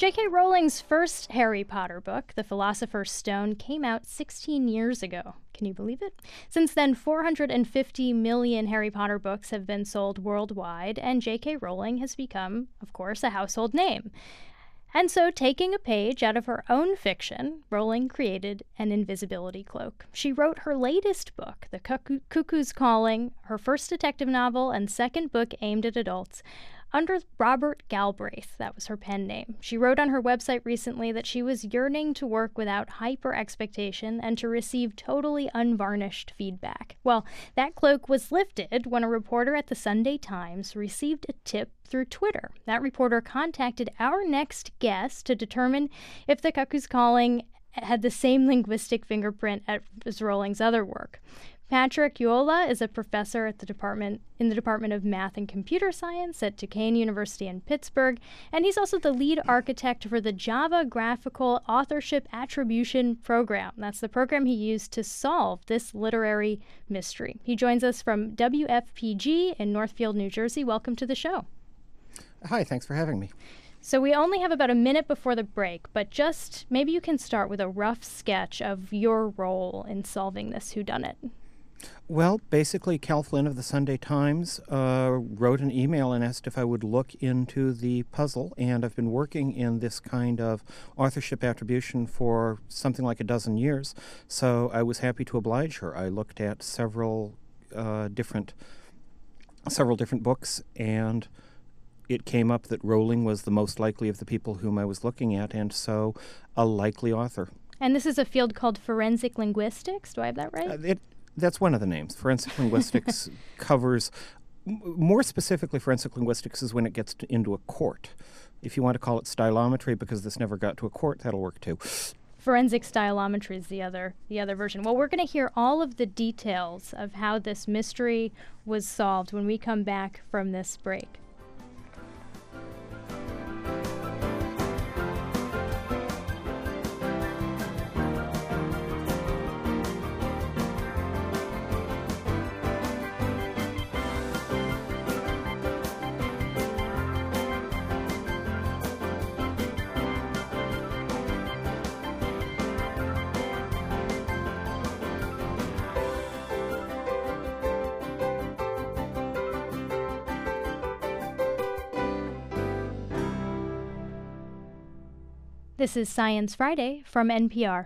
J.K. Rowling's first Harry Potter book, The Philosopher's Stone, came out 16 years ago. Can you believe it? Since then, 450 million Harry Potter books have been sold worldwide, and J.K. Rowling has become, of course, a household name. And so, taking a page out of her own fiction, Rowling created an invisibility cloak. She wrote her latest book, The Cuckoo's Calling, her first detective novel and second book aimed at adults, under Robert Galbraith. That was her pen name. She wrote on her website recently that she was yearning to work without hyper expectation and to receive totally unvarnished feedback. Well, that cloak was lifted when a reporter at the Sunday Times received a tip through Twitter. That reporter contacted our next guest to determine if The Cuckoo's Calling had the same linguistic fingerprint as Rowling's other work. Patrick Uola is a professor in the Department of Math and Computer Science at Duquesne University in Pittsburgh, and he's also the lead architect for the Java Graphical Authorship Attribution Program. That's the program he used to solve this literary mystery. He joins us from WFPG in Northfield, New Jersey. Welcome to the show. Hi, thanks for having me. So we only have about a minute before the break, but just maybe you can start with a rough sketch of your role in solving this whodunit. Well, basically, Cal Flynn of the Sunday Times wrote an email and asked if I would look into the puzzle, and I've been working in this kind of authorship attribution for something like a dozen years, so I was happy to oblige her. I looked at several different books, and it came up that Rowling was the most likely of the people whom I was looking at, and so a likely author. And this is a field called forensic linguistics. Do I have that right? That's one of the names. Forensic linguistics covers, more specifically, forensic linguistics is when it gets into a court. If you want to call it stylometry, because this never got to a court, that'll work too. Forensic stylometry is the other version. Well, we're going to hear all of the details of how this mystery was solved when we come back from this break. This is Science Friday from NPR.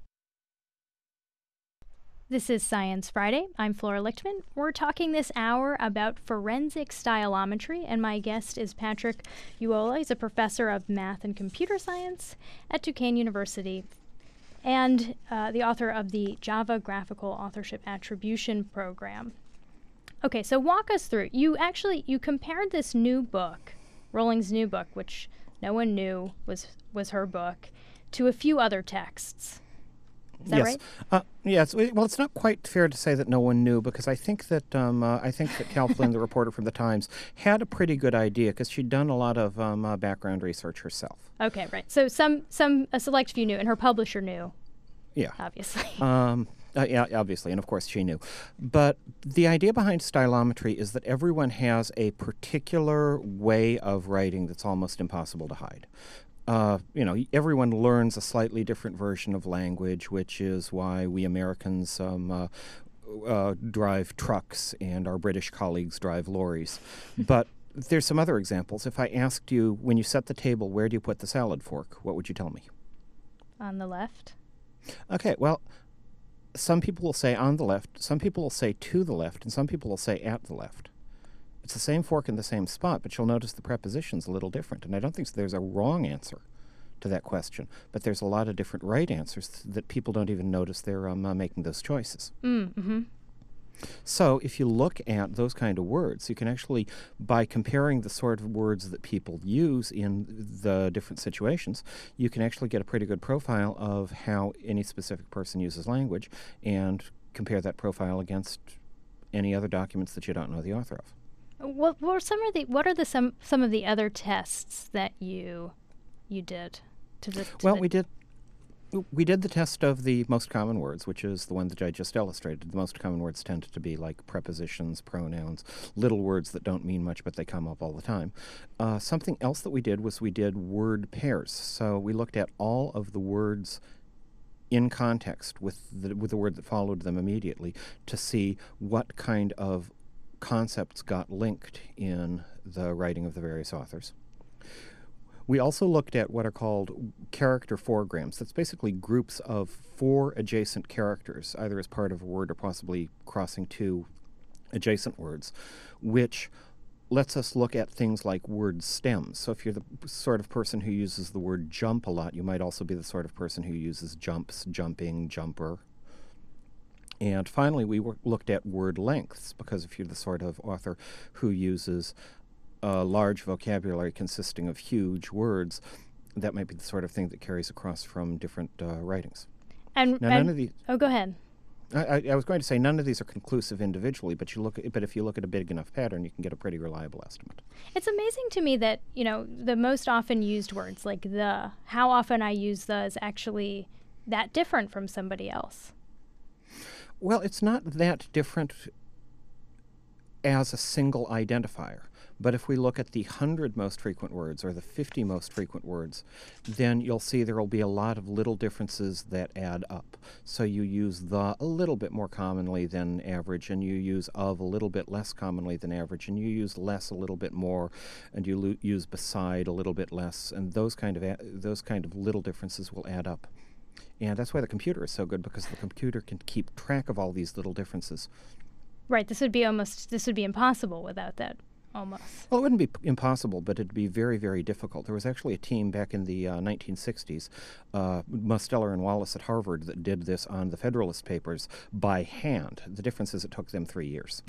This is Science Friday. I'm Flora Lichtman. We're talking this hour about forensic stylometry, and my guest is Patrick Uola. He's a professor of math and computer science at Duquesne University and the author of the Java Graphical Authorship Attribution Program. Okay, so walk us through. You compared this new book, Rowling's new book, which no one knew was her book, to a few other texts. Is that right? Yes. Well, it's not quite fair to say that no one knew, because I think that Cal Flynn, the reporter from the Times, had a pretty good idea because she'd done a lot of background research herself. Okay, right. So a select few knew, and her publisher knew. Yeah. Obviously. Yeah, obviously, and of course she knew. But the idea behind stylometry is that everyone has a particular way of writing that's almost impossible to hide. Everyone learns a slightly different version of language, which is why we Americans drive trucks and our British colleagues drive lorries. But there's some other examples. If I asked you, when you set the table, where do you put the salad fork, what would you tell me? On the left. Okay, well, some people will say on the left, some people will say to the left, and some people will say at the left. It's the same fork in the same spot, but you'll notice the preposition's a little different. And I don't think there's a wrong answer to that question, but there's a lot of different right answers that people don't even notice they're making those choices. Mm-hmm. So if you look at those kind of words, you can actually, by comparing the sort of words that people use in the different situations, you can actually get a pretty good profile of how any specific person uses language and compare that profile against any other documents that you don't know the author of. What are some of the other tests that you did to the we did We did the test of the most common words, which is the one that I just illustrated. The most common words tend to be like prepositions, pronouns, little words that don't mean much, but they come up all the time. Something else that we did was we did word pairs. So we looked at all of the words in context with the word that followed them immediately to see what kind of concepts got linked in the writing of the various authors. We also looked at what are called character foregrams. That's basically groups of 4 adjacent characters, either as part of a word or possibly crossing 2 adjacent words, which lets us look at things like word stems. So if you're the sort of person who uses the word jump a lot, you might also be the sort of person who uses jumps, jumping, jumper. And finally, we looked at word lengths, because if you're the sort of author who uses a large vocabulary consisting of huge words, that might be the sort of thing that carries across from different writings. And now, none of these. Oh, go ahead. I was going to say none of these are conclusive individually, but if you look at a big enough pattern, you can get a pretty reliable estimate. It's amazing to me that, the most often used words, like the, how often I use the, is actually that different from somebody else. Well, it's not that different as a single identifier. But if we look at the 100 most frequent words or the 50 most frequent words, then you'll see there will be a lot of little differences that add up. So you use the a little bit more commonly than average, and you use of a little bit less commonly than average, and you use less a little bit more, and you use beside a little bit less, and those kind of little differences will add up. And that's why the computer is so good, because the computer can keep track of all these little differences. Right. This would be impossible without that. Almost. Well, it wouldn't be impossible, but it'd be very, very difficult. There was actually a team back in the 1960s, Musteller and Wallace at Harvard, that did this on the Federalist Papers by hand. The difference is it took them 3 years.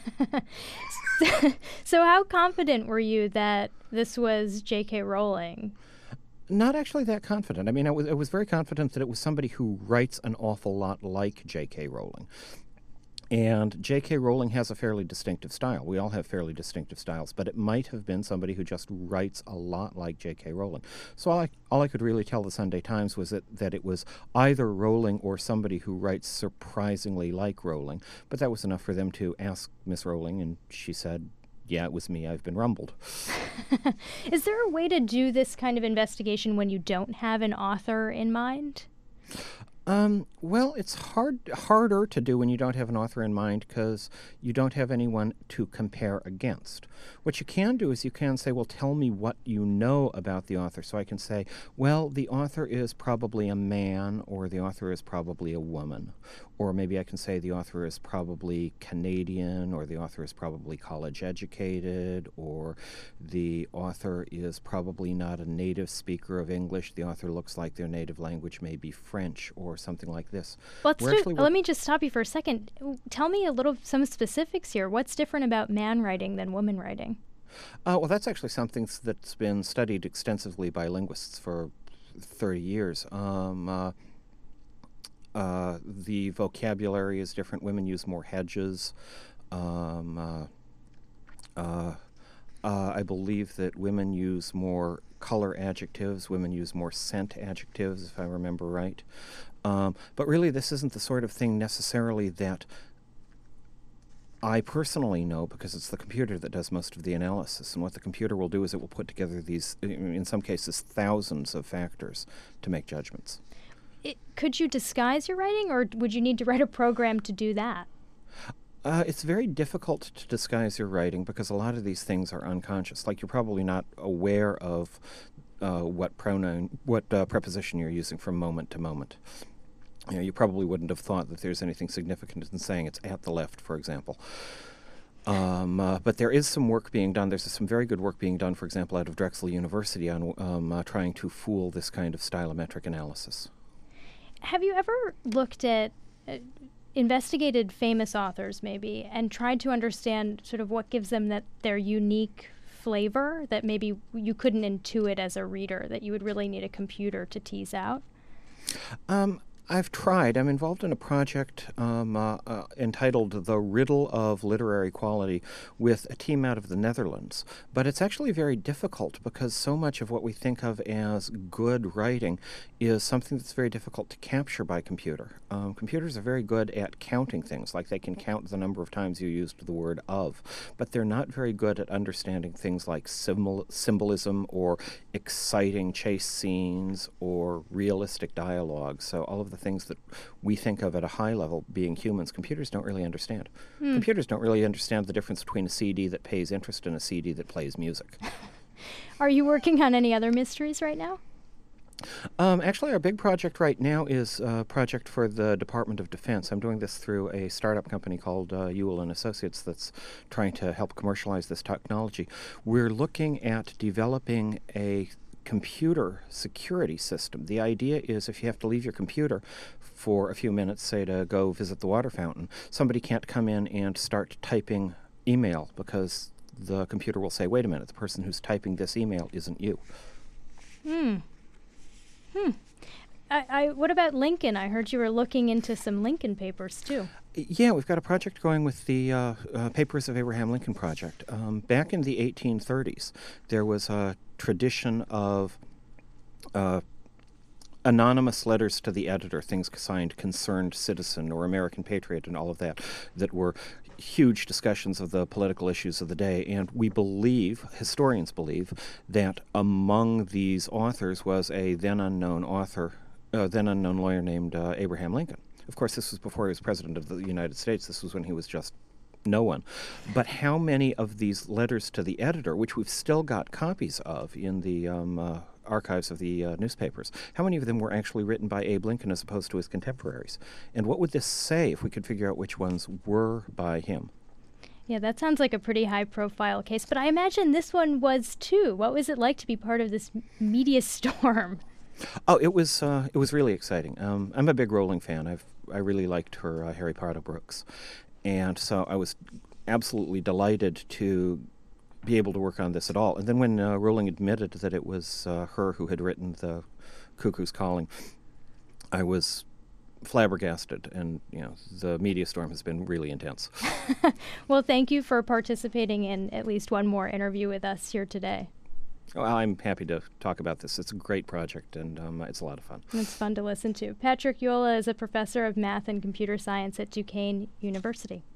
So how confident were you that this was J.K. Rowling? Not actually that confident. I mean, I was very confident that it was somebody who writes an awful lot like J.K. Rowling. And J.K. Rowling has a fairly distinctive style. We all have fairly distinctive styles, but it might have been somebody who just writes a lot like J.K. Rowling. So all I could really tell the Sunday Times was that it was either Rowling or somebody who writes surprisingly like Rowling. But that was enough for them to ask Miss Rowling, and she said, yeah, it was me. I've been rumbled. Is there a way to do this kind of investigation when you don't have an author in mind? Well, it's harder to do when you don't have an author in mind, because you don't have anyone to compare against. What you can do is you can say, well, tell me what you know about the author. So I can say, well, the author is probably a man, or the author is probably a woman. Or maybe I can say the author is probably Canadian, or the author is probably college educated, or the author is probably not a native speaker of English. The author looks like their native language may be French, or something like this. Let me just stop you for a second. Tell me some specifics here. What's different about man writing than woman writing? Well, that's actually something that's been studied extensively by linguists for 30 years. The vocabulary is different. Women use more hedges. I believe that women use more color adjectives. Women use more scent adjectives, if I remember right. But really, this isn't the sort of thing necessarily that I personally know, because it's the computer that does most of the analysis. And what the computer will do is it will put together these, in some cases, thousands of factors to make judgments. Could you disguise your writing, or would you need to write a program to do that? It's very difficult to disguise your writing, because a lot of these things are unconscious. Like, you're probably not aware of what preposition you're using from moment to moment. You know, you probably wouldn't have thought that there's anything significant in saying it's at the left, for example. But there is some work being done. There's some very good work being done, for example, out of Drexel University on trying to fool this kind of stylometric analysis. Have you ever looked at, investigated famous authors maybe, and tried to understand sort of what gives them their unique flavor that maybe you couldn't intuit as a reader, that you would really need a computer to tease out? I've tried. I'm involved in a project entitled The Riddle of Literary Quality with a team out of the Netherlands. But it's actually very difficult because so much of what we think of as good writing is something that's very difficult to capture by computer. Computers are very good at counting things, like they can count the number of times you used the word of, but they're not very good at understanding things like symbolism or exciting chase scenes or realistic dialogue. So all of the things that we think of at a high level being humans, computers don't really understand. Computers don't really understand the difference between a CD that pays interest and a CD that plays music. Are you working on any other mysteries right now? Actually, our big project right now is a project for the Department of Defense. I'm doing this through a startup company called Ewell and Associates that's trying to help commercialize this technology. We're looking at developing a computer security system. The idea is if you have to leave your computer for a few minutes, say to go visit the water fountain, somebody can't come in and start typing email because the computer will say, wait a minute, the person who's typing this email isn't you. What about Lincoln? I heard you were looking into some Lincoln papers, too. Yeah, we've got a project going with the Papers of Abraham Lincoln project. Back in the 1830s, there was a tradition of anonymous letters to the editor, things signed Concerned Citizen or American Patriot and all of that, that were huge discussions of the political issues of the day. And we believe, historians believe, that among these authors was a then unknown lawyer named Abraham Lincoln. Of course, this was before he was president of the United States. This was when he was just no one. But how many of these letters to the editor, which we've still got copies of in the archives of the newspapers, how many of them were actually written by Abe Lincoln as opposed to his contemporaries? And what would this say if we could figure out which ones were by him? Yeah, that sounds like a pretty high-profile case, but I imagine this one was too. What was it like to be part of this media storm? Oh, it was really exciting. I'm a big Rowling fan. I really liked her Harry Potter books, and so I was absolutely delighted to be able to work on this at all. And then when Rowling admitted that it was her who had written The Cuckoo's Calling, I was flabbergasted, and the media storm has been really intense. Well, thank you for participating in at least one more interview with us here today. Well, I'm happy to talk about this. It's a great project, and it's a lot of fun. It's fun to listen to. Patrick Yola is a professor of math and computer science at Duquesne University.